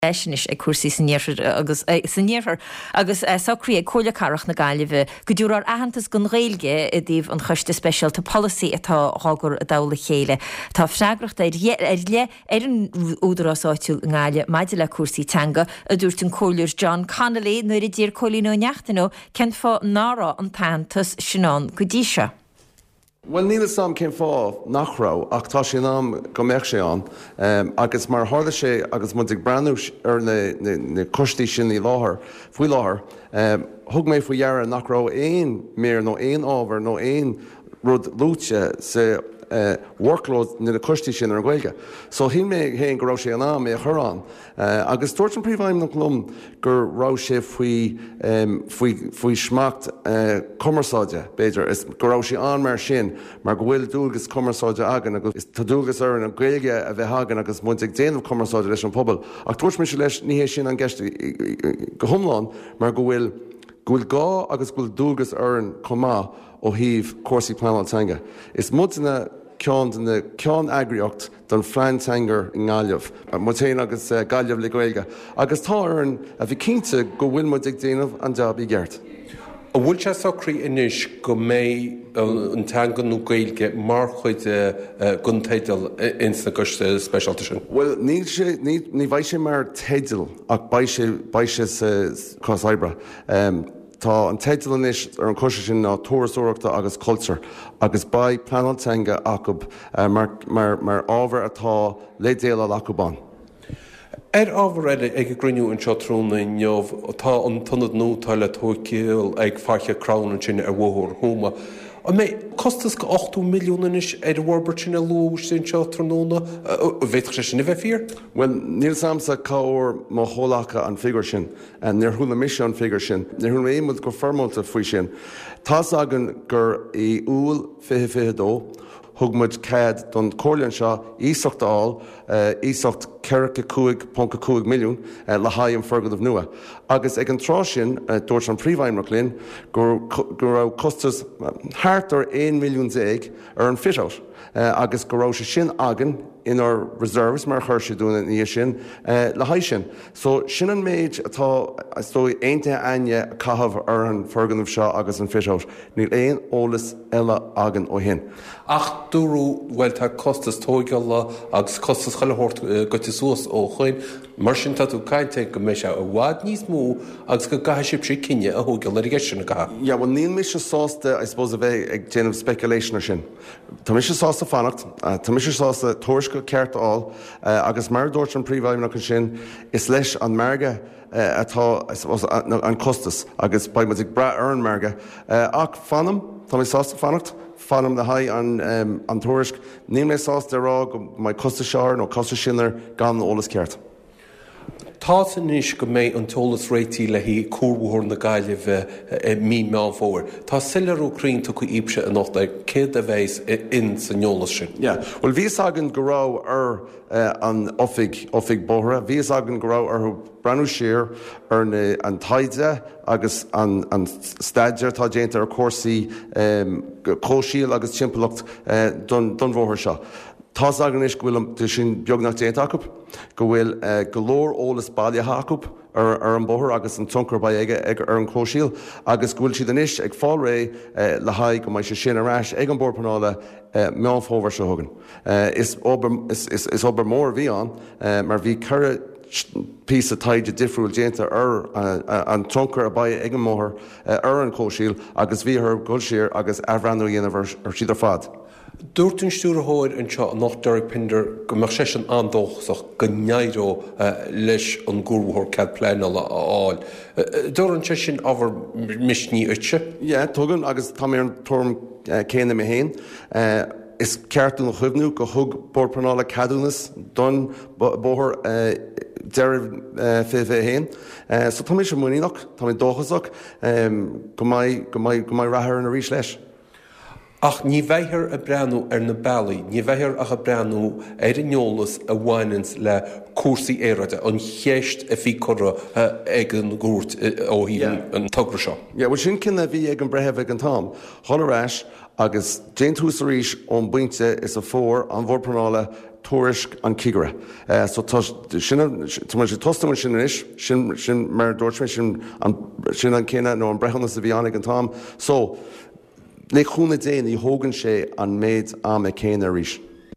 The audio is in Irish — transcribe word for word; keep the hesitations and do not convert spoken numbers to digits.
Eisinis ag cuasaí agus sannéar agus sacrí ag chola carach na Gaillimh go dúrar ahantas gon réilge i dtíobh an chuiste special tá policy atá hágur a dála chéile. Tá freagracht ar le ar an údarásáitiúil ngáile maidide le cuasaí teanga a dúirt an cóliúr John Connolly nuair i dtír cólí nó neachtainó cen fá nárá an taintas sinán go dtí seo. Well, níl sam cén fá nachrá ach tá sin am go mbeadh sé an um, agus mar tharla sé agus mu ag breanúis ar na, na, na costí sin í láthair faoi láthair um, thug mé faoi dhearr nachrá éon méar nó éon ábhar nó éon rud lúte sa uh, workload na costí sin ar Gaeilge. So hí mé héon go raibh sé an am é chorán uh, agus dúirt an príomhhaim nach lum gur raibh sé faoi um, faoi faoi smacht uh, commerceáide beidir is go raibh sé an mar sin mar go bhfuil dúlgus commerceáide agan agus is tá dúlgus ar an Gaeilge a bheith hagan agus mu ag déanamh commerceáide leis an pobal ach dúirt mé sé leis ní hé sin an gceist go thomláin mar go bhfuil go bhfuil gá agus go bhfuil dúlgus ar an comá ó híomh cuasaí pleanáil teanga. Is mudna ceann na ceann agriocht don Phlean teangair in Gaillimh, mu téann agus uh, Gaillimh le Gaeilge. Agus tá an a bhí cinnte go bhfuil mu ag déanamh an job i gceart. A bhfuil se sacrí inis go mé an teanga nó Gaeilge mar chuid gun teidil ins na coiste speisialta sin? Well, ní ní bhaid sé mar teidil ach baid sé cos oibre. Tá an teidil inis ar an coiste sin ná tuarasúireachta agus cultúr agus ba pleanáil teanga acab uh, mar, mar, mar ábhar atá le déal acabán. Er ábhar eile ag griniú an seo trúna neamh tá an tunad nó tá le tóiciil ag faiche crán an sin ar bhthóir thuma. A mé costas go ochtú milliún inis ar bhharbert sin a lúis sin seo tróna a bhéitach sé sin a bheith fír? Well, níl samsa cáir má hólacha an figur sin an níor thula mis an figur sin, níor thula éimid go formálta faoi sin. Tá agan gur i úl fiche fiche dó, thugmuid céad don cóirleann seo ísachtáil uh, ísacht ceirce cúig ponca cúig milliún uh, le haidh an fergadamh nua. Agus ag an trá sin uh, dúirt an príomhhaimreach linn gur gur raibh costas thart ar one milliún déag ar an fit-out uh, agus go raibh sé sin agan inar reserves mar chuir sé dúna níos sin uh, le haidh sin. So sin an méid atá stoi aontaithe aine caithfh ar an fergadamh seo agus an fit-out. Níl éon ólas eile agan ó hin. Ach dúrú bhfuil tá costas tógála agus costas chailethórt gote suas ó chuin mar sin tá tú caiinte go mé se a bhád níos mú agus go gaithsib sé cinne a thógáil ar gceist sin gath. Ja, bhfuil níl mis se sásta I suppose a bheith ag déanamh speculation ar sin. Tá mis se sásta fannacht, tá mis se sásta tuairisce ceart áil agus mar dúirt an príomhhaimreach an sin is leis an marga Uh, atá uh, an costas agus ba mu ag bra ar an marga. Uh, ach fanam, tá mé sásta fannacht, fanam na haidh an, um, an tuairisc, ní mé sásta rá go mai costa seár nó costa sinnar gan ólas ceart. Tá inis go méid an tólas réití le hí cuairmhór na Gaillimh mí meán fóir. Tá silarú crín tú go íbse an nachta céad a bhéis in sa neolalas sin. Yeah. Well, bhí agan go raibh ar uh, an oifig oifig bóthra, bhí agan go raibh ar breanú siar ar na, an taide agus an, an staidir tá déanta ar cuasaí um, cóisial agus timpplacht uh, don, don bhóthir seo. Tá agan is go bhfuil sin beagnach déanta acu, go bhfuil uh, golóir ólas bailithe acu ar, ar an bóthir agus an tionchar ba aige ag ar an cóisial, agus go bhfuil siad inis ag fáil ré uh, le haidh go mbeidh sé sin arás ag an bord panála uh, meán fómhar se thugan. Uh, is obair is, is, is obair mór bhí an, uh, mar bhí curre pí a taide difriúil déanta ar uh, an tionchar a ba ag an móthir uh, ar an cóisial agus bhí ar gulsíir agus ahranú dhéanamh ar siad ar fad. Dúirt an stúr háir an seo nach Derek Pinder go mar sé an andóchsach go neidó uh, leis an gúrmhór cead pleanáil a áil. Uh, Dúir an sin ábhar misní uite? Ja, tugann agus tá mé an túm uh, céanna mé héin. Uh, is ceartú na chuimhnú go thug bord pleanála cadúnas don bóthir uh, deirh fé bheith héin. Uh, so tá mé sin muíach, tá mé dóchasach um, go mbeidh rathir an a rís leis. Ach ní bheithir a breanú ar na bailí, ní bheithir a breanú ar an neolalas a bhhainins le cuasaí éireachta an cheist a bhí chora ag an gúirt ó hí an tugra seo. Ja, bhil sin cinna bhí ag an bretheh ag an tám. Tholarráis agus Jane Túsaríis ón buinte is a fór an bhórpranála tuairisc an cigre. Uh, so sinna sé tostamar sin is, sin sin mar dúirt sin an sin an cinna nó an brethana sa bhí annig an tám. So, le chúna déana í thógann sé an méid am a céine arís.